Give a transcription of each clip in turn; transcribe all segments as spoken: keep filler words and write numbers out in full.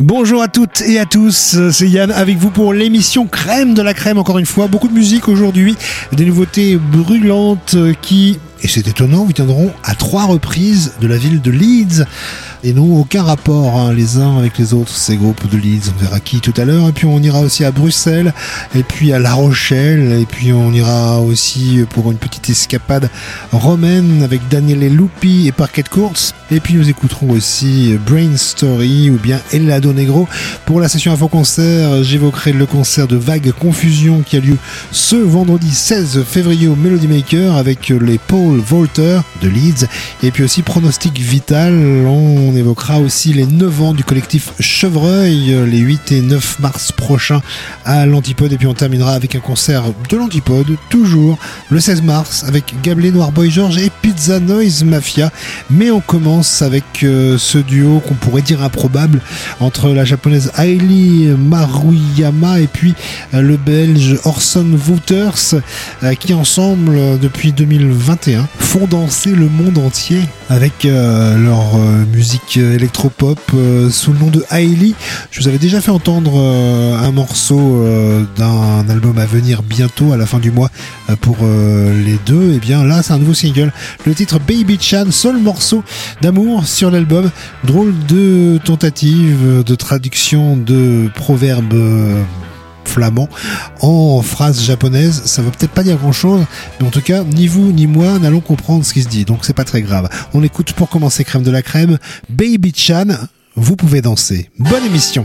Bonjour à toutes et à tous, c'est Yann avec vous pour l'émission Crème de la Crème, encore une fois. Beaucoup de musique aujourd'hui, des nouveautés brûlantes qui, et c'est étonnant, viendront à trois reprises de la ville de Leeds et n'ont aucun rapport hein, les uns avec les autres, ces groupes de Leeds. On verra qui tout à l'heure, et puis on ira aussi à Bruxelles, et puis à La Rochelle, et puis on ira aussi pour une petite escapade romaine avec Daniele Lupi et Parquet Courts, et puis nous écouterons aussi Brain Story ou bien Helado Negro. Pour la session Info Concert, j'évoquerai le concert de Vague Confusion qui a lieu ce vendredi seize février au Melody Maker avec les Paul Volter de Leeds, et puis aussi Pronostic Vital. On évoquera aussi les neuf ans du collectif Chevreuil les huit et neuf mars prochains à l'Antipode, et puis on terminera avec un concert de l'Antipode toujours le seize mars avec Gablé, Noir Boy George et Pizza Noise Mafia. Mais on commence avec euh, ce duo qu'on pourrait dire improbable entre la japonaise Hailey Maruyama et puis euh, le belge Orson Wouters euh, qui ensemble euh, depuis deux mille vingt et un font danser le monde entier avec euh, leur euh, musique électropop euh, sous le nom de Hailey. Je vous avais déjà fait entendre euh, un morceau euh, d'un album à venir bientôt à la fin du mois euh, pour euh, les deux. Et bien là c'est un nouveau single, le titre Baby Chan, seul morceau d'amour sur l'album. Drôle de tentative de traduction de proverbes euh, flamand en phrase japonaise. Ça veut peut-être pas dire grand chose, mais en tout cas ni vous ni moi n'allons comprendre ce qui se dit, donc c'est pas très grave. On écoute pour commencer Crème de la Crème, Baby Chan, vous pouvez danser. Bonne émission.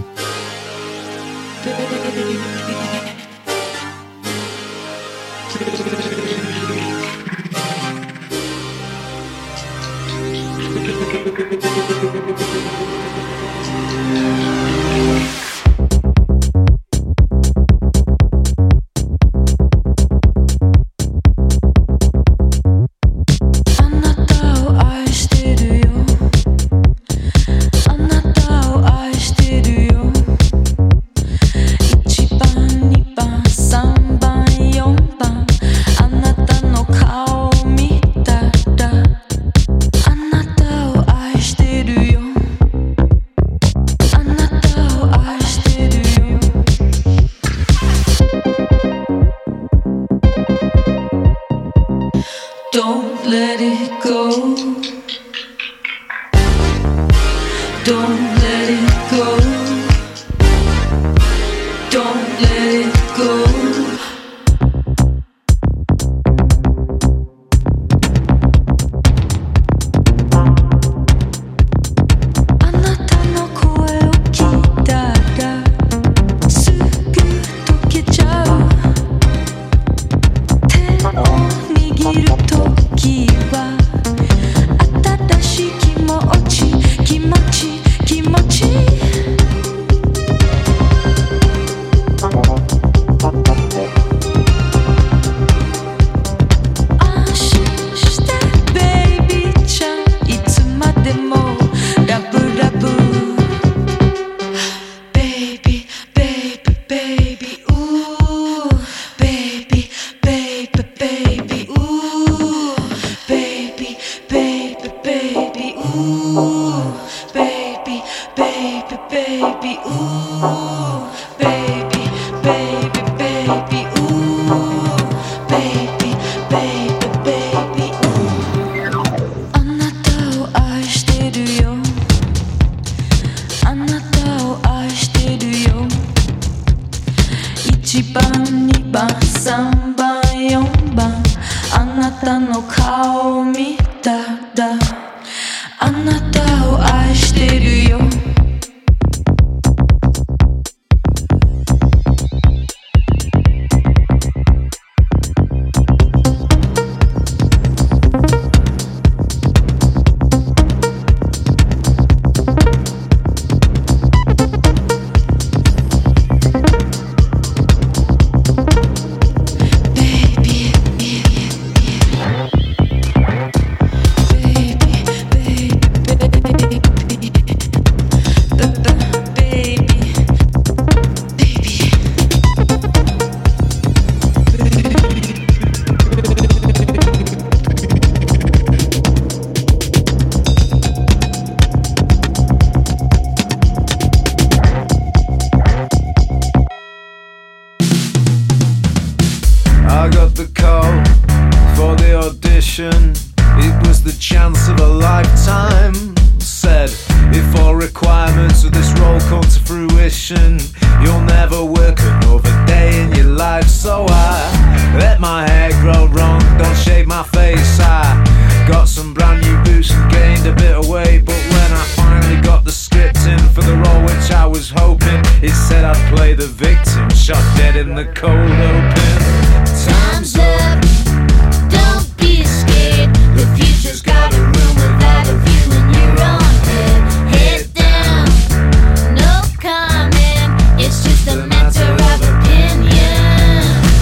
the chance of a lifetime. Said, if all requirements of this role come to fruition, you'll never work another day in your life. So I let my hair grow long, don't shave my face. I got some brand new boots and gained a bit of weight. But when I finally got the script in for the role which I was hoping, it said I'd play the victim, shot dead in the cold open. Time's up, don't be scared. The future's got a room without a view in your own head. Head down, no comment, it's just a matter of opinion.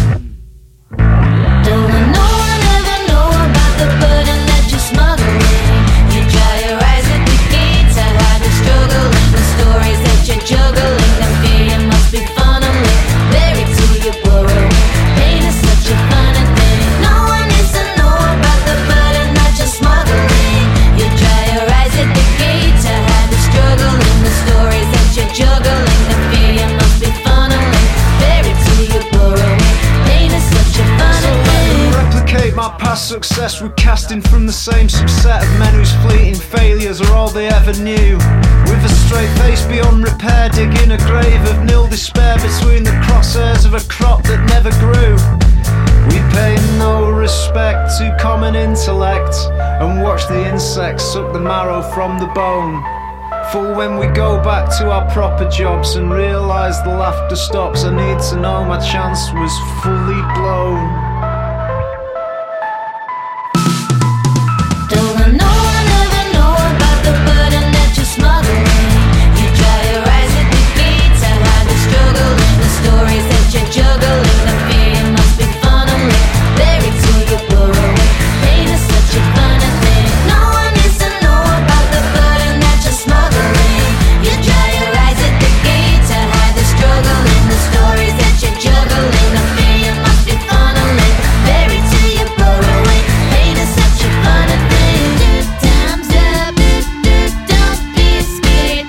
Don't want no one ever know about the burden that you're smuggling. You dry your eyes at the gate to hide the struggle and the stories that you're juggling. The fear you must be funneling, buried to your burrow. Pain is such a funny thing. No one needs to know about the burden that you're smuggling. You dry your eyes at the gate to hide the struggle and the stories that you're juggling. The fear you must be funneling, buried to your burrow. Pain is such a funny thing. Replicate my past success with casting from the same subset of men whose fleeting failures are all they ever knew. With a straight face beyond repair, digging a grave of nil despair between the crosshairs of a crop that never grew. We pay no respect to common intellect and watch the insects suck the marrow from the bone. For when we go back to our proper jobs and realise the laughter stops, I need to know my chance was fully blown. Don't want no one ever know about the burden that you're smuggling. You dry your eyes at the gate to hide the struggle and the stories that you're juggling. The fear you must be funneling, buried to your burrow. Pain is such a funny thing. No one needs to know about the burden that you're smuggling. You dry your eyes at the gate to hide the struggle and the stories that you're juggling. The fear you must be funneling, buried to your burrow. Pain is such a funny thing. Time's up, don't be scared.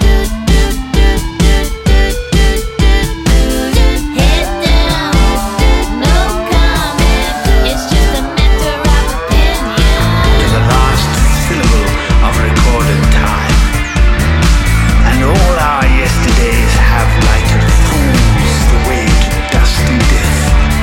Head down, no comment, it's just a matter of opinion. To the last syllable of recorded time, and all our yesterdays have lighted fools the way to dusty death.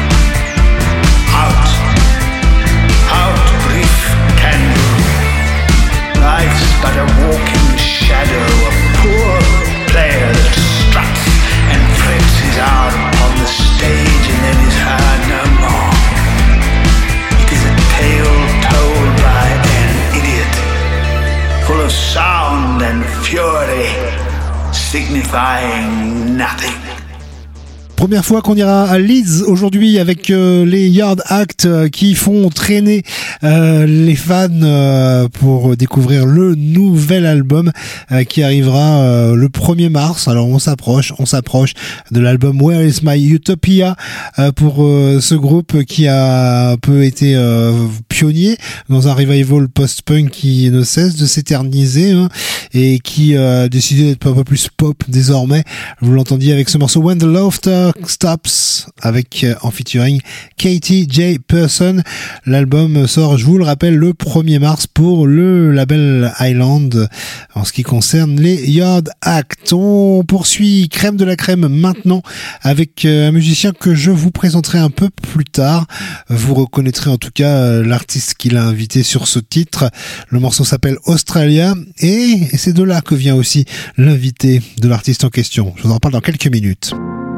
Out, out, brief candle. Life's but a walking shadow, a poor player that struts and frets his out upon the stage and then is heard no more. It is a tale told by an idiot, full of sound and fury, signifying nothing. Première fois qu'on ira à Leeds aujourd'hui avec euh, les Yard Act euh, qui font traîner euh, les fans euh, pour découvrir le nouvel album euh, qui arrivera euh, le premier mars. Alors on s'approche, on s'approche de l'album Where is My Utopia euh, pour euh, ce groupe qui a un peu été euh, pionnier dans un revival post-punk qui ne cesse de s'éterniser hein, et qui euh, a décidé d'être un peu plus pop désormais. Vous l'entendiez avec ce morceau When the Laughter Stops avec euh, en featuring Katie J. Person. L'album sort, je vous le rappelle, le premier mars pour le label Island en ce qui concerne les Yard Act. On poursuit crème de la crème maintenant avec euh, un musicien que je vous présenterai un peu plus tard. Vous reconnaîtrez en tout cas euh, l'artiste qu'il a invité sur ce titre. Le morceau s'appelle Australia et, et c'est de là que vient aussi l'invité de l'artiste en question. Je vous en parle dans quelques minutes.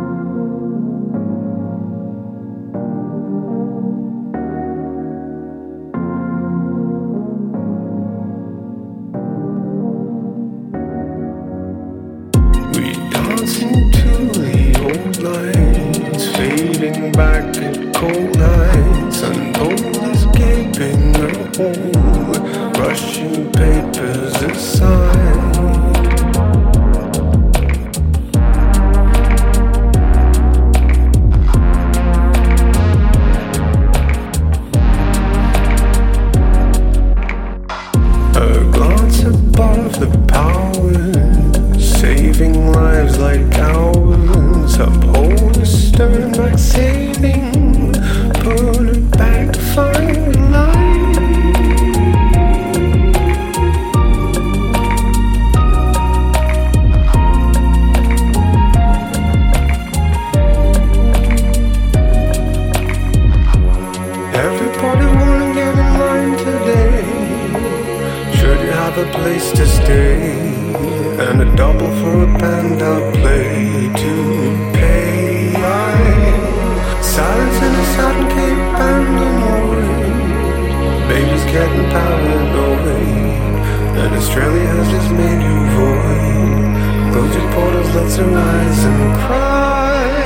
Back at cold nights and always gaping a hole, brushing papers aside. A glance above the powers, saving lives like ours, uphold the stern back saving, pull it back to find light. have a place to stay, and a double for a band I'll play to pay. I silence in a sudden cape and away. Baby's getting paranoid, and Australia has just made you void. Close your portals, let's arise and cry.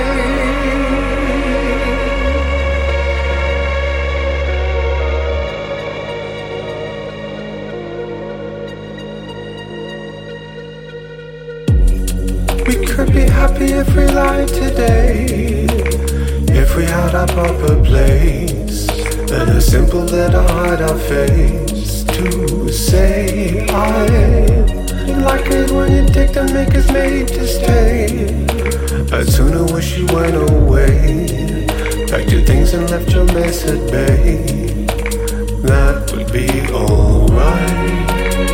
We could be happy if we lied today, if we had our proper place, and a simple letter hide our face to say I like it when you take the makers made to stay. I'd sooner wish you went away, packed your things and left your mess at bay. That would be alright.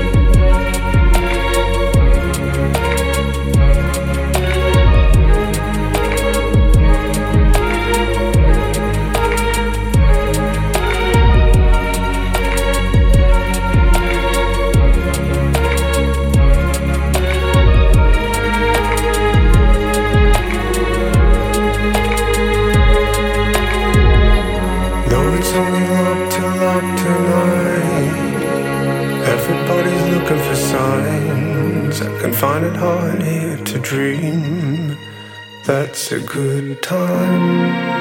I can find it hard here to dream. That's a good time.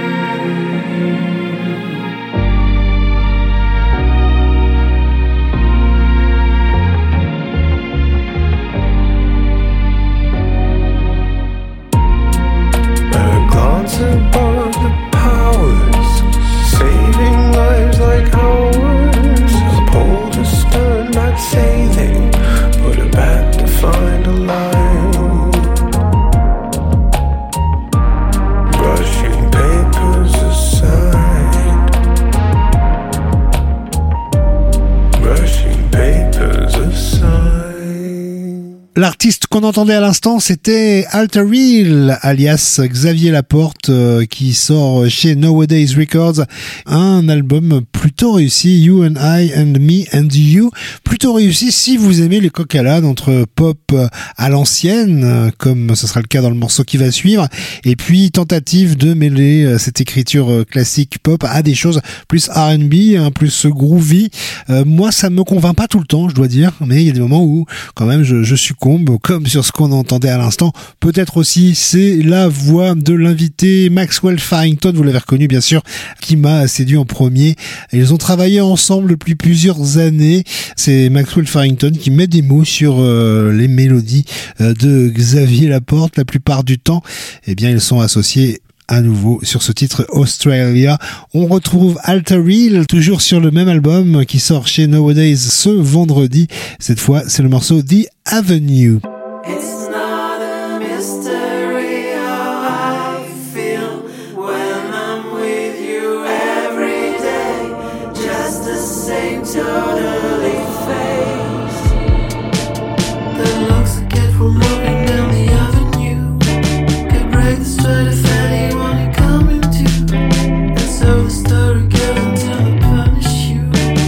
A glance above the powers, saving lives like ours. A pole to stern, I'd say they put it back to find a line. Brushing papers aside, brushing papers aside. L'artiste qu'on entendait à l'instant, c'était Alterreal, alias Xavier Laporte, euh, qui sort chez Nowadays Records un album plutôt réussi, You and I and Me and You, plutôt réussi si vous aimez les coq-à-l'âne entre pop à l'ancienne, comme ce sera le cas dans le morceau qui va suivre, et puis tentative de mêler cette écriture classique pop à des choses plus R and B, hein, plus groovy. Euh, moi, ça me convainc pas tout le temps, je dois dire, mais il y a des moments où quand même je, je succombe, comme sur ce qu'on entendait à l'instant. Peut-être aussi c'est la voix de l'invité Maxwell Farrington, vous l'avez reconnu bien sûr, qui m'a séduit en premier. Ils ont travaillé ensemble depuis plusieurs années. C'est Maxwell Farrington qui met des mots sur euh, les mélodies euh, de Xavier Laporte. La plupart du temps, eh bien, ils sont associés à nouveau sur ce titre Australia. On retrouve Alterreal toujours sur le même album qui sort chez Nowadays ce vendredi. Cette fois, c'est le morceau The Avenue. It's not a mystery how I feel when I'm with you every day. Just the same, totally faced. The looks I get from walking down the avenue could break the stride of anyone you come into. And so the story goes until I punish you.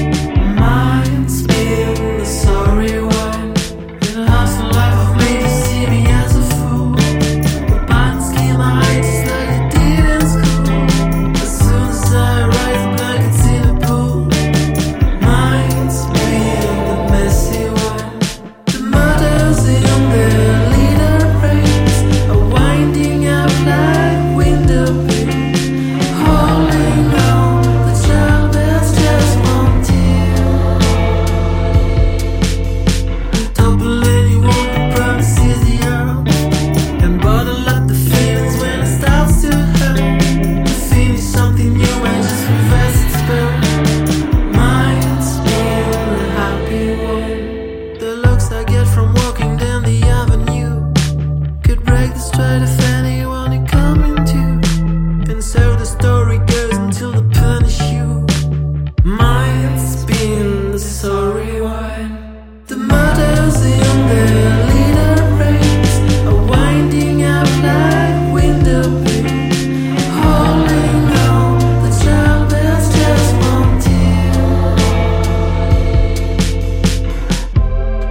Mine spill the sorry wine in a house of life I've made you see me as a fool. The bind scheme I hide just like I did in school. As soon as I rise the blankets in a pool. Mine spill the messy wine. The murders in their leader rains are winding out like window panes. Holding on, the child bears just one tear. Double anyone who promises the earth and bottle up the feelings when it starts to hurt. The feeling something new and just reverse its spell. Mine's been a happy one. The looks I get from walking down the avenue could break the stride of anyone you come into. And so the story goes until they punish you. Mine's been the sorry one. The murders in their leader rains are winding out like window panes. Holding on, the child bears just one tear.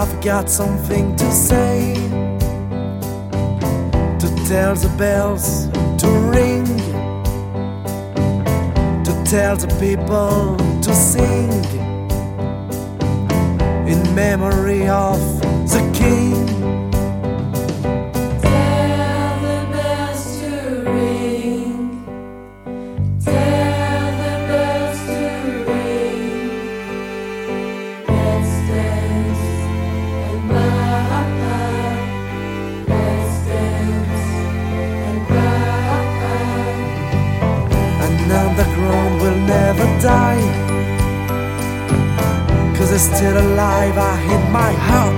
I've got something to say, to tell the bells to ring, to tell the people to sing in memory of the King. Tell the bells to ring. Tell the bells to ring. Let's dance and rock. Let's dance and rock. And underground will never die, 'cause it's still alive in my heart.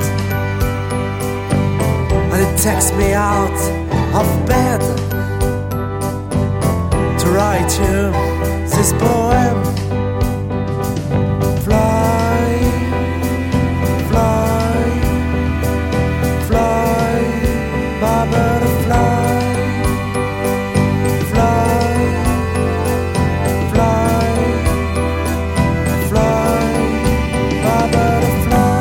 And it takes me out of bed to write you this poem. Fly, fly, fly, my butterfly. Fly, fly, fly, my butterfly.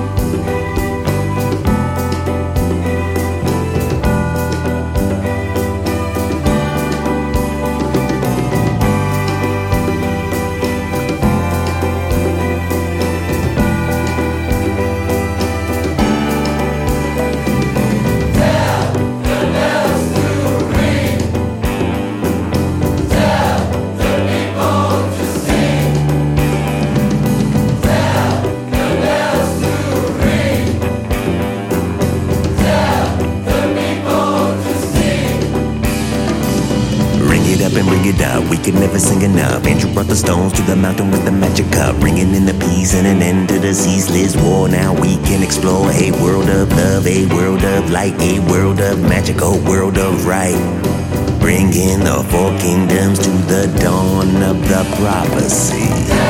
Ring it up and ring it up, we could never sing enough. Andrew brought the stones to the mountain with the magic cup, bringing in the peace and an end to the ceaseless war. Now we can explore a world of love, a world of light, a world of magic, a world of right. Bringing the four kingdoms to the dawn of the prophecy.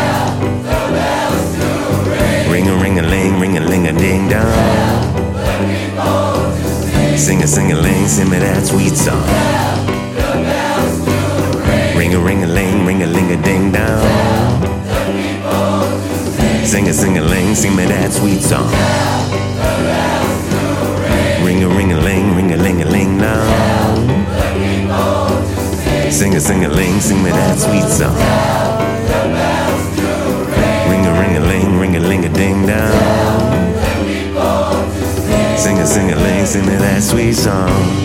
Ring a ring a ling, ring a ling a ding dong. Sing a sing a ling, sing me that sweet song. Ring a ring a ling, ring a ling a ding dong. Sing a sing a ling, sing me that sweet song. Ring a ring a ling, ring a ling a ling dong. Sing a sing a ling, sing me that sweet song. Ring a ring a ling, ring a ling a ding dong. Sing a sing a ling, sing me that sweet song.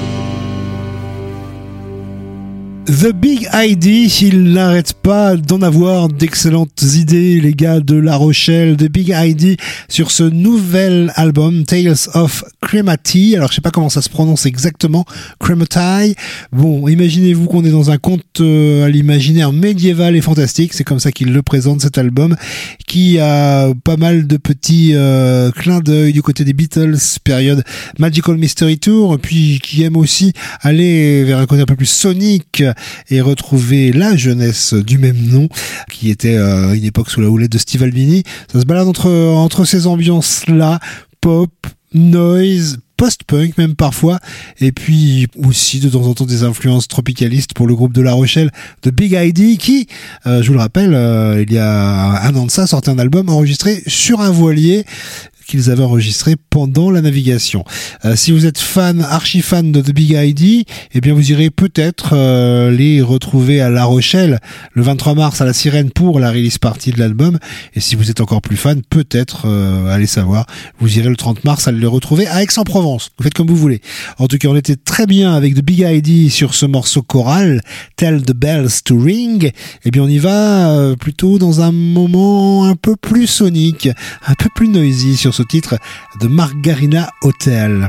The Big I D, il n'arrête pas d'en avoir d'excellentes idées, les gars de La Rochelle. The Big I D sur ce nouvel album Tales of Crematie. Alors je sais pas comment ça se prononce exactement, Crematie. Bon, imaginez-vous qu'on est dans un conte euh, à l'imaginaire médiéval et fantastique. C'est comme ça qu'il le présente, cet album, qui a pas mal de petits euh, clins d'œil du côté des Beatles, période Magical Mystery Tour, puis qui aime aussi aller vers un côté un peu plus sonique et retrouver la jeunesse du même nom, qui était euh, une époque sous la houlette de Steve Albini. Ça se balade entre entre ces ambiances-là, pop, noise, post-punk même parfois, et puis aussi de temps en temps des influences tropicalistes pour le groupe de La Rochelle de Big I D, qui, euh, je vous le rappelle, euh, il y a un an de ça, sortait un album enregistré sur un voilier qu'ils avaient enregistré pendant la navigation. Euh, si vous êtes fan, archi fan de The Big I D, eh bien vous irez peut-être euh, les retrouver à La Rochelle le vingt-trois mars à la Sirène pour la release party de l'album. Et si vous êtes encore plus fan, peut-être, euh, allez savoir, vous irez le trente mars à les retrouver à Aix-en-Provence. Vous faites comme vous voulez. En tout cas, on était très bien avec The Big I D sur ce morceau choral, Tell the Bells to Ring. Eh bien on y va euh, plutôt dans un moment un peu plus sonique, un peu plus noisy sur ce titre de Margarina Hotel.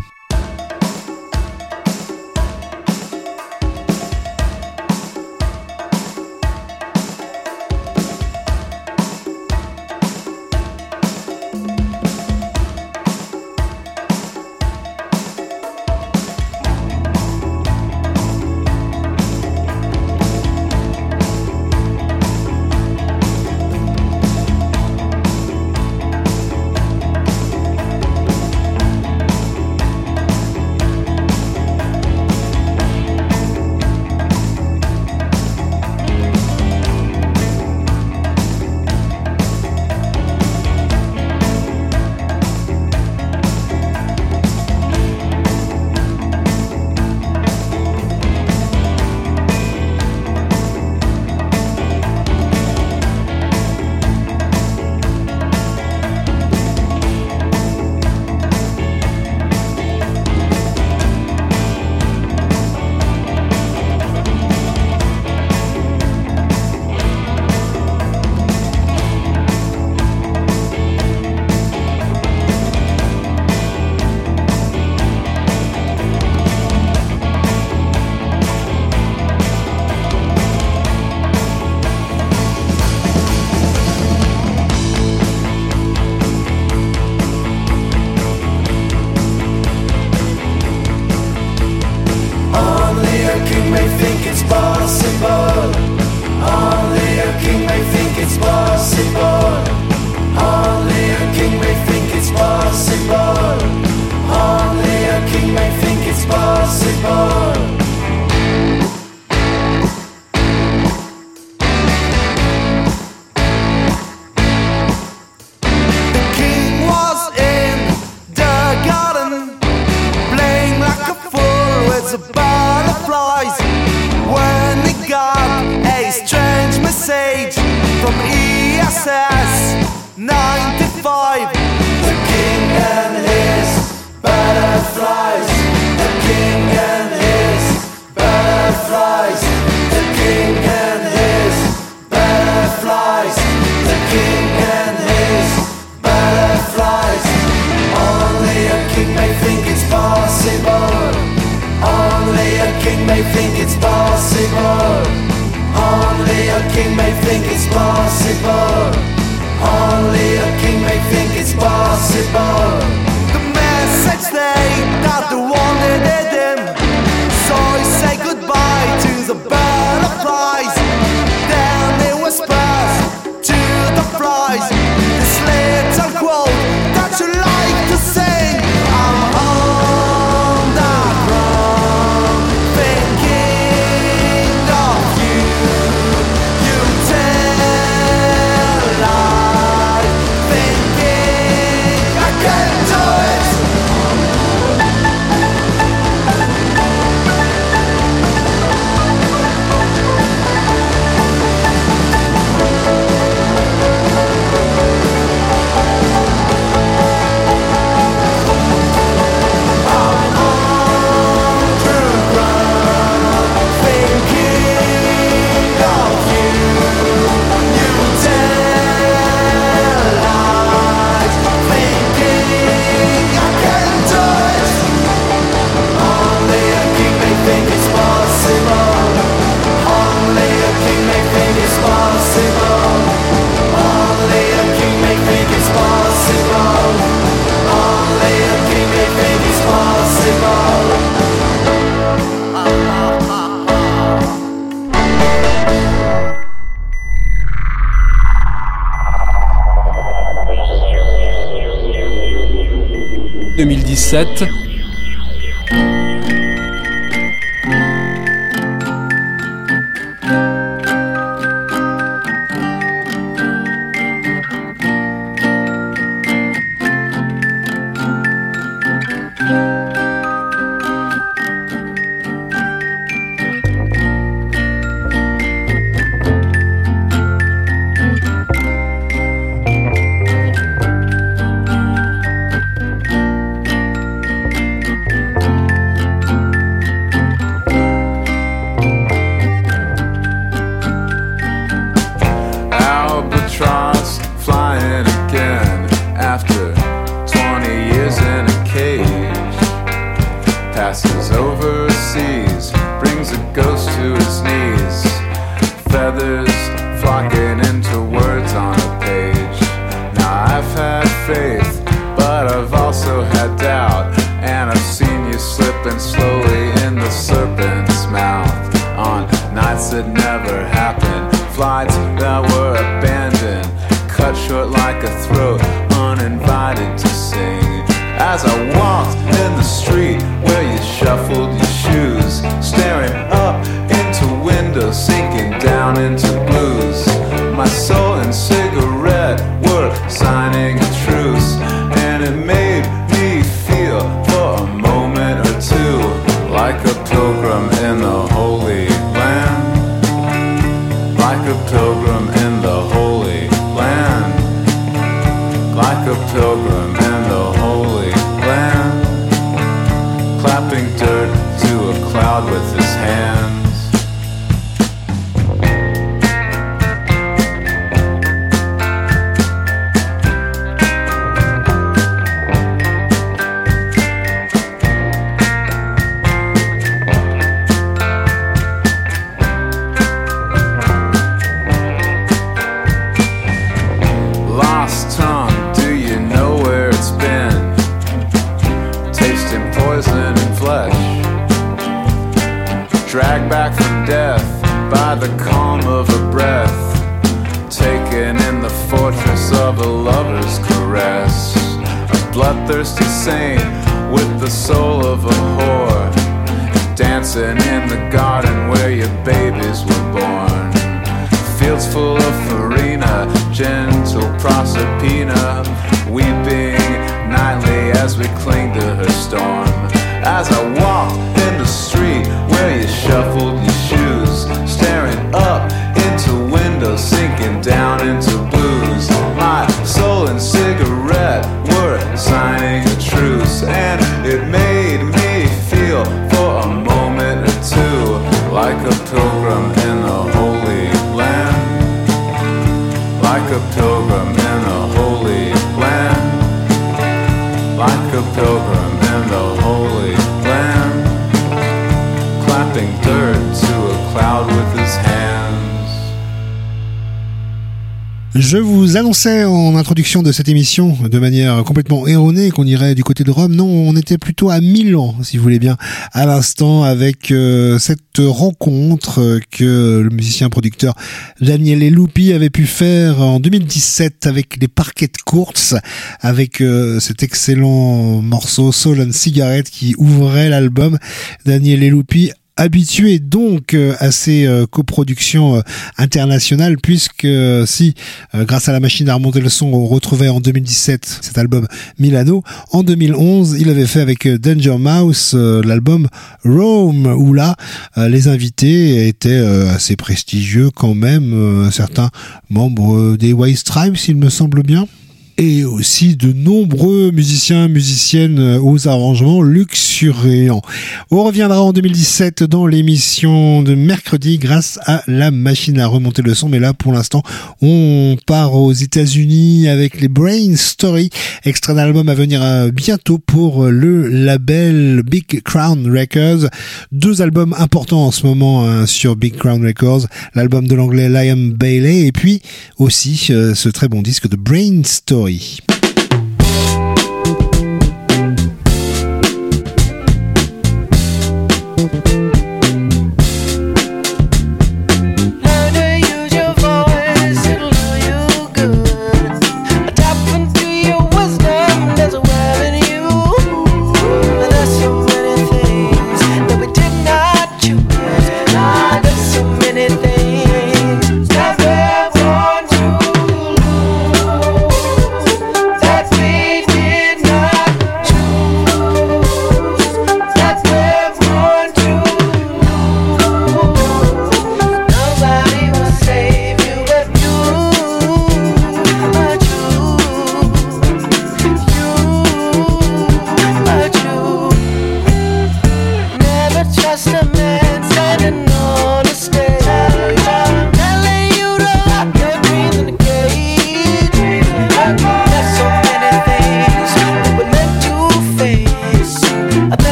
Tell from E S S ninety-five. The king and his butterflies. The king and his butterflies. The king and his butterflies. The king and his butterflies. Only a king may think it's possible. Only a king may think it's possible. Only a king may think it's possible. Only a king may think it's possible. The message they got the one that did him. So he say goodbye to the butterflies. Then they whispers to the flies. This little quote that you like to sing. I'm on the ground, thinking of you. You tell lies, thinking I can do it. deux mille dix-sept. As I walked in the street where you shuffled your shoes, staring up into windows, sinking down down into blues. My soul and cigarette were signing a truce, and it made me feel for a moment or two like a pilgrim in a holy land, like a pilgrim in a holy land, like a pilgrim in the holy land, clapping dirt to a cloud with his hands. Je vous annonçais en introduction de cette émission de manière complètement erronée qu'on irait du côté de Rome. Non, on était plutôt à Milan, si vous voulez bien, à l'instant, avec euh, cette rencontre que le musicien producteur Daniele Lupi avait pu faire en deux mille dix-sept avec les Parquet Courts, avec euh, cet excellent morceau Soul and Cigarette qui ouvrait l'album. Daniele Lupi, habitué donc à ces euh, coproductions euh, internationales, puisque euh, si euh, grâce à la machine à remonter le son on retrouvait en deux mille dix-sept cet album Milano, en deux mille onze il avait fait avec euh, Danger Mouse euh, l'album Rome, où là euh, les invités étaient euh, assez prestigieux quand même, euh, certains membres euh, des White Stripes il me semble bien, et aussi de nombreux musiciens, musiciennes aux arrangements luxuriants. On reviendra en deux mille dix-sept dans l'émission de mercredi grâce à la machine à remonter le son, mais là pour l'instant on part aux États-Unis avec les Brain Story, extrait d'un album à venir bientôt pour le label Big Crown Records. Deux albums importants en ce moment hein, sur Big Crown Records, l'album de l'anglais Liam Bailey et puis aussi euh, ce très bon disque de Brain Story. Never want to lose.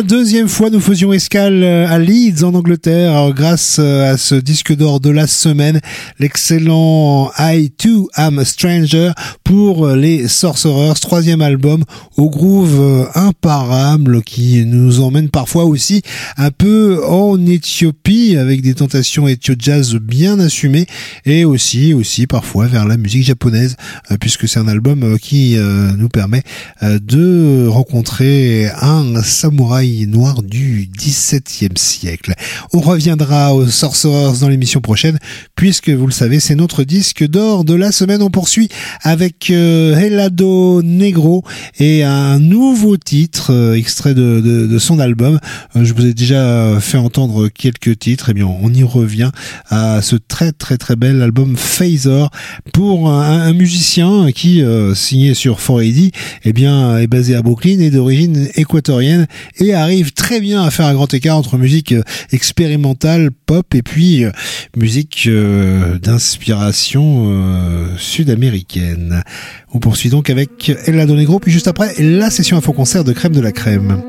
deuxième fois, nous faisions escale à Leeds en Angleterre alors, grâce à ce disque d'or de la semaine, l'excellent I Too Am a Stranger pour les Sorcerers, troisième album au groove imparable qui nous emmène parfois aussi un peu en Éthiopie avec des tentations éthio-jazz bien assumées et aussi, aussi parfois vers la musique japonaise puisque c'est un album qui nous permet de rencontrer un samouraï noir du dix-septième siècle. On reviendra aux Sorcerers dans l'émission prochaine puisque vous le savez c'est notre disque d'or de la semaine. On poursuit avec euh, Helado Negro et un nouveau titre euh, extrait de, de, de son album. Euh, je vous ai déjà fait entendre quelques titres. Et eh bien on y revient à ce très très très bel album Phaser pour un, un musicien qui euh, signé sur quatre cent quatre-vingt-dix eh bien est basé à Brooklyn et d'origine équatorienne et arrive très bien à faire un grand écart entre musique expérimentale pop et puis euh, musique euh, d'inspiration euh, sud-américaine. On poursuit donc avec Helado Negro puis juste après la session info concert de Crème de la Crème.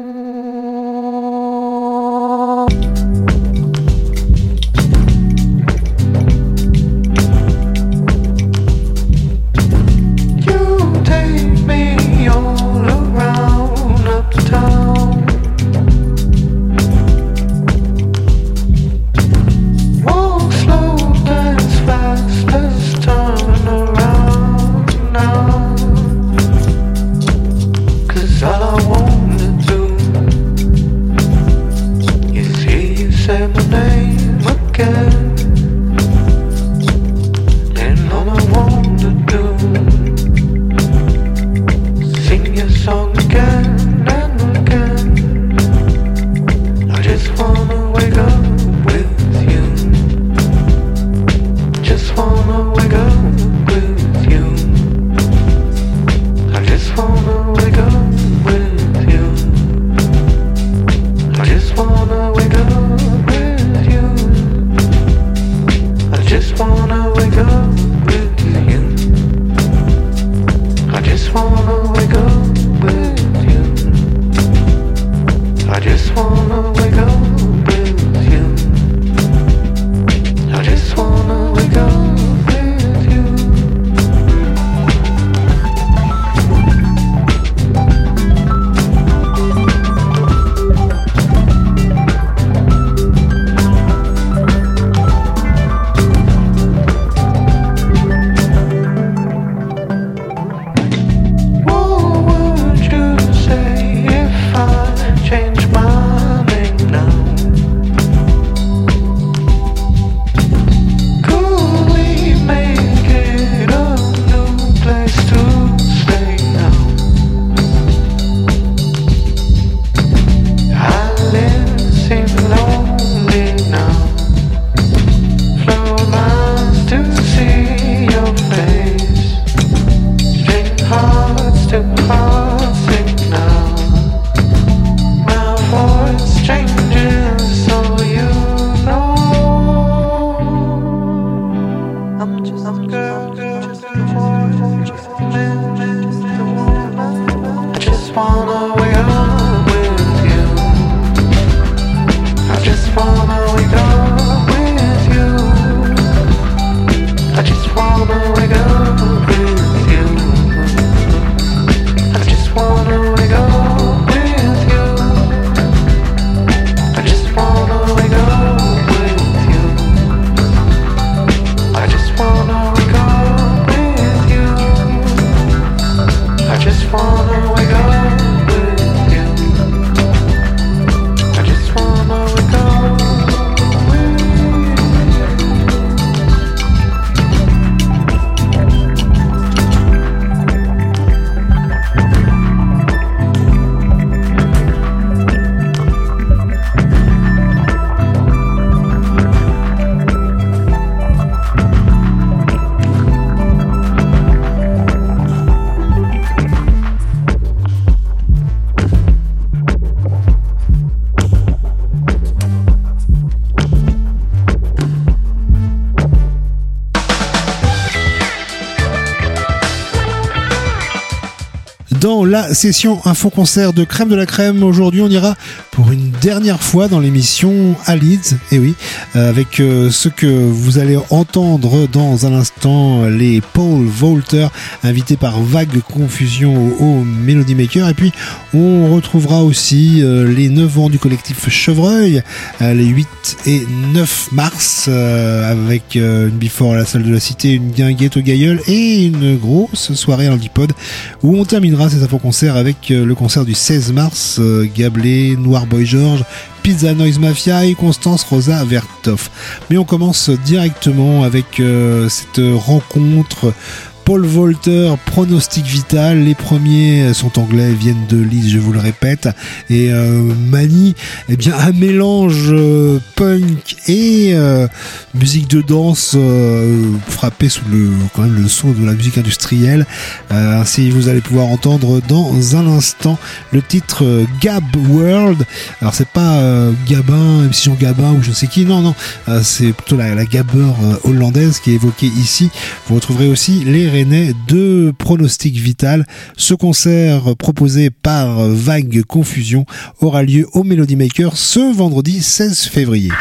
dans la session info-concert de Crème de la Crème. Aujourd'hui, on ira pour une dernière fois dans l'émission à Leeds, et oui, avec euh, ce que vous allez entendre dans un instant, les Paul Volter, invités par Vague Confusion au, au Melody Maker. Et puis, on retrouvera aussi euh, les neuf ans du collectif Chevreuil, euh, les huit et neuf mars, euh, avec euh, une before à la salle de la Cité, une guinguette au Gailleul et une grosse soirée à l'Antipode, où on terminera ces infos-concerts avec euh, le concert du seize mars, euh, Gablé, Noir Boy George, Pizza Noise Mafia et Constance Rosa Vertoff. Mais on commence directement avec euh, cette rencontre Paul Volter, Pronostic Vital. Les premiers sont anglais, viennent de Leeds, je vous le répète, et euh, manie eh bien un mélange euh, punk et euh, musique de danse euh, frappé sous le quand même le son de la musique industrielle. Euh, ainsi, vous allez pouvoir entendre dans un instant le titre euh, Gab World. Alors c'est pas euh, Gabin, émission Gabin ou je ne sais qui, non non, euh, c'est plutôt la, la gabber euh, hollandaise qui est évoquée ici. Vous retrouverez aussi les de Pronostic Vital. Ce concert proposé par Vague Confusion aura lieu au Melody Maker ce vendredi seize février.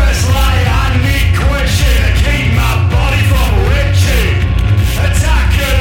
Attack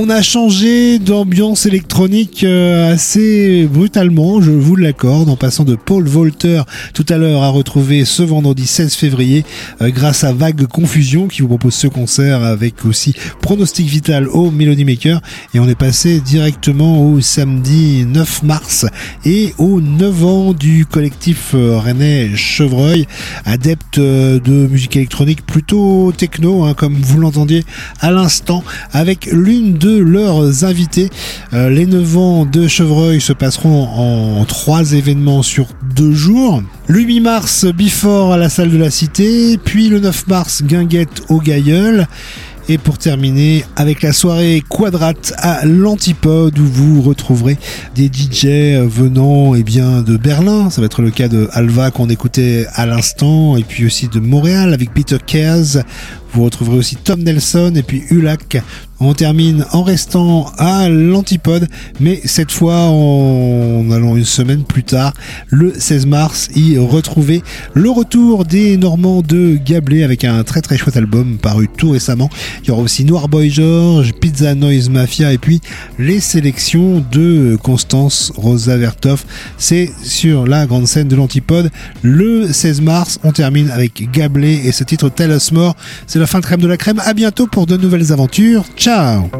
On a changé d'ambiance électronique euh, assez brutalement, je vous l'accorde, en passant de Paul Volter tout à l'heure à retrouver ce vendredi seize février euh, grâce à Vague Confusion qui vous propose ce concert avec aussi Pronostic Vital au Melody Maker, et on est passé directement au samedi neuf mars et aux neuf ans du collectif euh, rennais Chevreuil, adepte euh, de musique électronique plutôt techno, hein, comme vous l'entendiez à l'instant, avec l'une de leurs invités. Euh, les neuf ans de Chevreuil se passeront en trois événements sur deux jours. Le huit mars, Before à la salle de la Cité, puis le neuf mars, Guinguette au Gailleul. Et pour terminer avec la soirée Quadrate à l'Antipode où vous retrouverez des D J venant eh bien, de Berlin. Ça va être le cas de Alva qu'on écoutait à l'instant, et puis aussi de Montréal avec Peter Cares. Vous retrouverez aussi Tom Nelson et puis Ulac. On termine en restant à l'Antipode, mais cette fois en allant une semaine plus tard, le seize mars, y retrouver le retour des Normands de Gablé avec un très très chouette album paru tout récemment. Il y aura aussi Noir Boy George, Pizza Noise Mafia et puis les sélections de Constance Rosa Vertoff. C'est sur la grande scène de l'Antipode le seize mars. On termine avec Gablé et ce titre Tell Us More. C'est la fin de Crème de la Crème. À bientôt pour de nouvelles aventures. Ciao.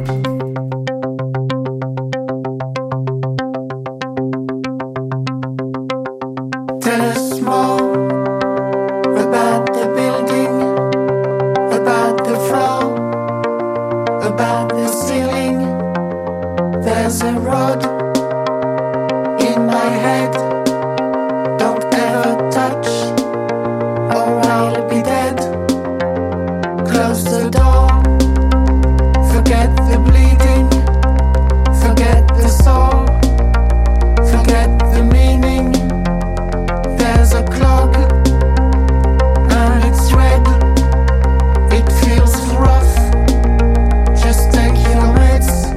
Tell us more about the building, about the floor, about the ceiling. There's a rod in my head. Don't ever touch, or I'll be dead. Close the door. Forget the bleeding, forget the soul, forget the meaning. There's a clog, and it's red. It feels rough, just take your meds.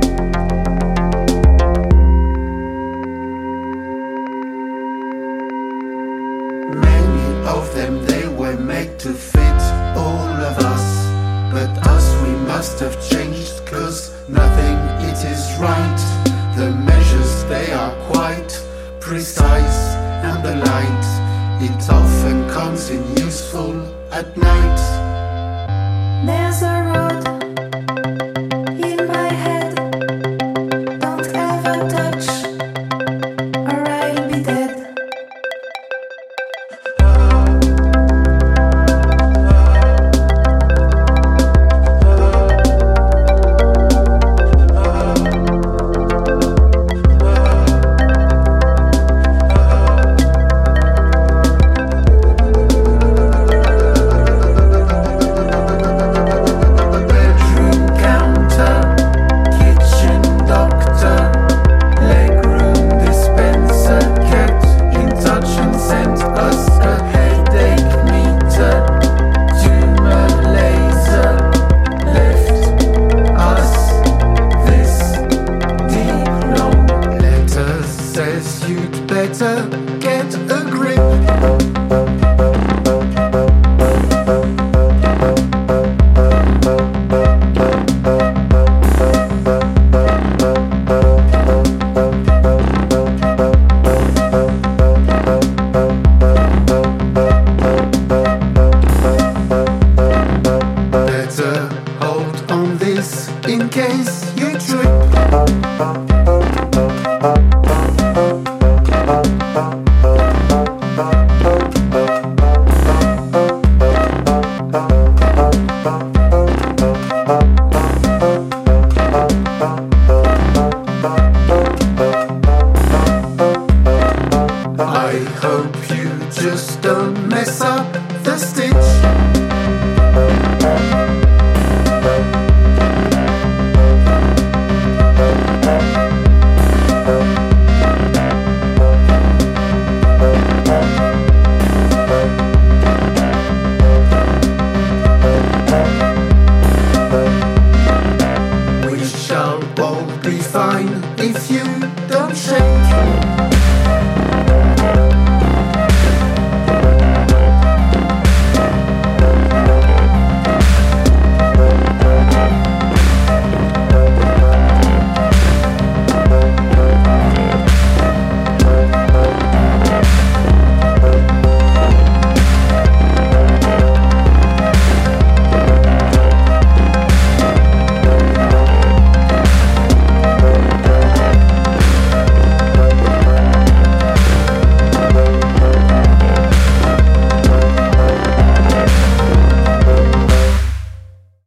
Many of them, they were made to fit all of us. But us, we must have changed, cause nothing it is right. The measures, they are quite precise, and the light, it often comes in useful at night. There's a road in my head. Don't ever touch, or I'll be dead. You'd better